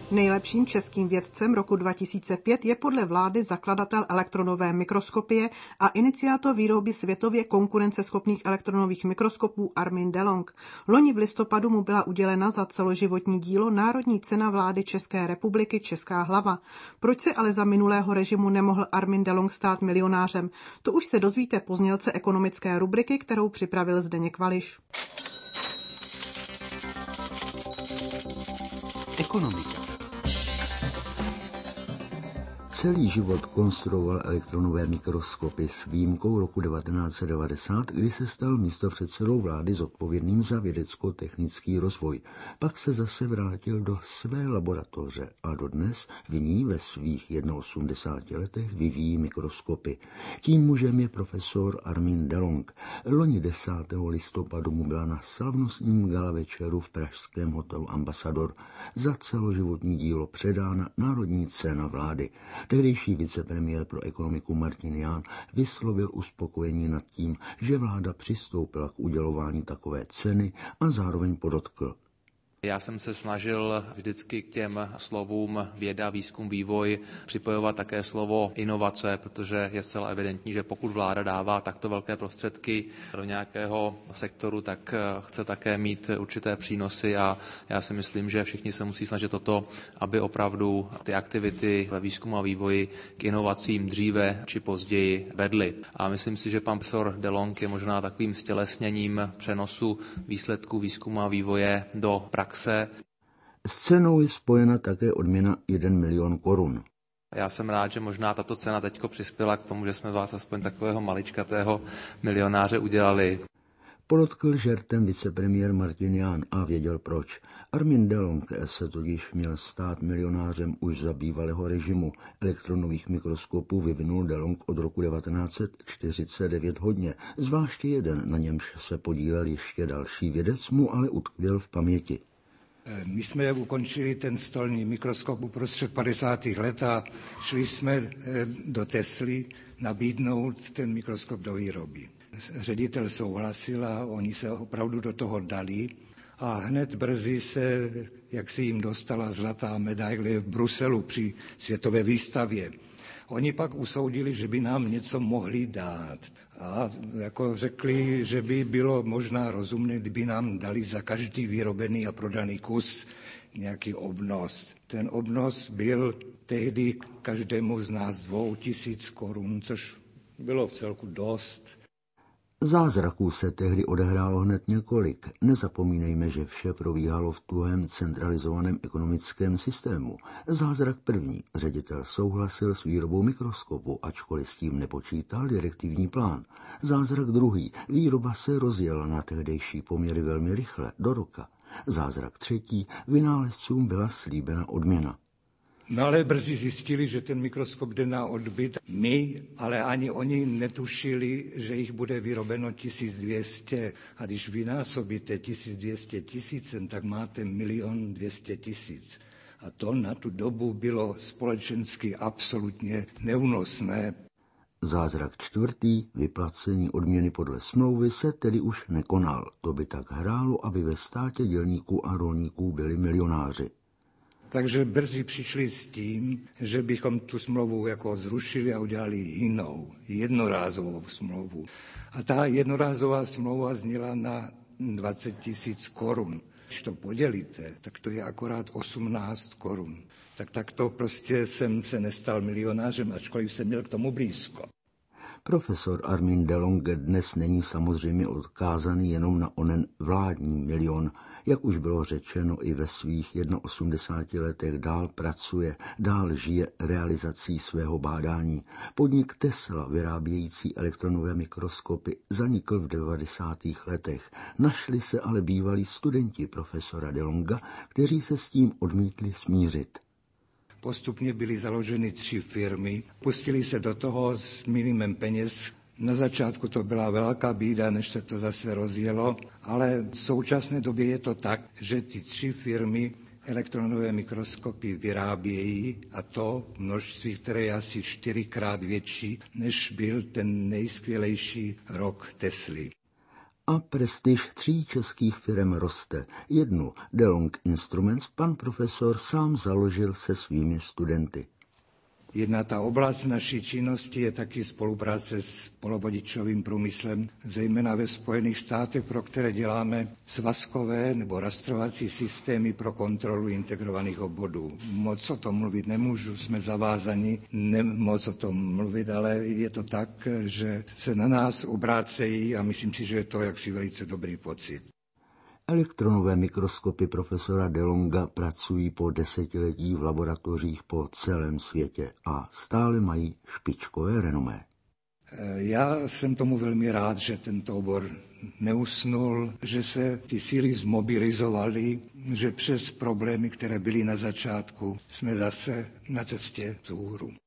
Nejlepším českým vědcem roku 2005 je podle vlády zakladatel elektronové mikroskopie a iniciátor výroby světově konkurenceschopných elektronových mikroskopů Armin Delong. Loni v listopadu mu byla udělena za celoživotní dílo Národní cena vlády České republiky Česká hlava. Proč se ale za minulého režimu nemohl Armin Delong stát milionářem? To už se dozvíte po znělce ekonomické rubriky, kterou připravil Zdeněk Vališ. Ekonomika. Celý život konstruoval elektronové mikroskopy s výjimkou roku 1990, kdy se stal místopředsedou vlády zodpovědným za vědecko-technický rozvoj. Pak se zase vrátil do své laboratoře a dodnes v ní ve svých 81 letech vyvíjí mikroskopy. Tím mužem je profesor Armin Delong. Loni 10. listopadu mu byla na slavnostním gala večeru v pražském hotelu Ambassador za celoživotní dílo předána Národní cena vlády. Tehdejší vicepremiér pro ekonomiku Martin Jahn vyslovil uspokojení nad tím, že vláda přistoupila k udělování takové ceny a zároveň podotkl: Já jsem se snažil vždycky k těm slovům věda, výzkum, vývoj připojovat také slovo inovace, protože je zcela evidentní, že pokud vláda dává takto velké prostředky do nějakého sektoru, tak chce také mít určité přínosy a já si myslím, že všichni se musí snažit o to, aby opravdu ty aktivity ve výzkumu a vývoji k inovacím dříve či později vedly. A myslím si, že pan profesor Delong je možná takovým stělesněním přenosu výsledků výzkumu a vývoje do praxe. S cenou je spojena také odměna 1 milion korun. Já jsem rád, že možná tato cena teďko přispěla k tomu, že jsme z vás aspoň takového maličkatého milionáře udělali. Podotkl žertem vicepremiér Martin Jahn a věděl proč. Armin Delong se totiž měl stát milionářem už za bývalého režimu. Elektronových mikroskopů vyvinul Delong od roku 1949 hodně, zvláště jeden, na němž se podílel ještě další vědec, mu ale utkvěl v paměti. My jsme ukončili ten stolní mikroskop uprostřed 50. let a šli jsme do Tesly nabídnout ten mikroskop do výroby. Ředitel souhlasil a oni se opravdu do toho dali a hned brzy se, jak si jim dostala zlatá medaile v Bruselu při světové výstavě. Oni pak usoudili, že by nám něco mohli dát a jako řekli, že by bylo možná rozumné, kdyby nám dali za každý vyrobený a prodaný kus nějaký obnos. Ten obnos byl tehdy každému z nás 2000 korun, což bylo v celku dost. Zázraků se tehdy odehrálo hned několik. Nezapomínejme, že vše probíhalo v tuhém centralizovaném ekonomickém systému. Zázrak první. Ředitel souhlasil s výrobou mikroskopu, ačkoliv s tím nepočítal direktivní plán. Zázrak druhý. Výroba se rozjela na tehdejší poměry velmi rychle, do roka. Zázrak třetí. Vynálezcům byla slíbena odměna. No ale brzy zjistili, že ten mikroskop jde na odbyt. My, ale ani oni netušili, že jich bude vyrobeno 1200. A když vynásobíte 1200 tisícem, tak máte 1 200 000. A to na tu dobu bylo společensky absolutně neúnosné. Zázrak čtvrtý, vyplacení odměny podle smlouvy, se tedy už nekonal. To by tak hrálo, aby ve státě dělníků a rolníků byli milionáři. Takže brzy přišli s tím, že bychom tu smlouvu jako zrušili a udělali jinou, jednorázovou smlouvu. A ta jednorázová smlouva zněla na 20 000 korun. Když to podělíte, tak to je akorát 18 korun. Tak to prostě jsem se nestal milionářem, ačkoliv jsem měl k tomu blízko. Profesor Armin Delong dnes není samozřejmě odkázaný jenom na onen vládní milion. Jak už bylo řečeno, i ve svých 81 letech dál pracuje, dál žije realizací svého bádání. Podnik Tesla, vyrábějící elektronové mikroskopy, zanikl v 90. letech. Našli se ale bývalí studenti profesora Delonga, kteří se s tím odmítli smířit. Postupně byly založeny 3 firmy, pustili se do toho s minimem peněz. Na začátku to byla velká bída, než se to zase rozjelo, ale v současné době je to tak, že ty 3 firmy elektronové mikroskopy vyrábějí a to množství, které je asi 4krát větší, než byl ten nejskvělejší rok Tesly. a prestiž 3 českých firem roste. Jednu, DeLonghi Instruments, pan profesor sám založil se svými studenty. Jedna ta oblast naší činnosti je taky spolupráce s polovodičovým průmyslem, zejména ve Spojených státech, pro které děláme svazkové nebo rastrovací systémy pro kontrolu integrovaných obvodů. Moc o tom mluvit nemůžu, jsme zavázáni moc o tom mluvit, ale je to tak, že se na nás obrácejí a myslím si, že je to jaksi velice dobrý pocit. Elektronové mikroskopy profesora DeLongha pracují po desetiletí v laboratořích po celém světě a stále mají špičkové renomé. Já jsem tomu velmi rád, že tento obor neusnul, že se ty síly zmobilizovaly, že přes problémy, které byly na začátku, jsme zase na cestě vzhůru.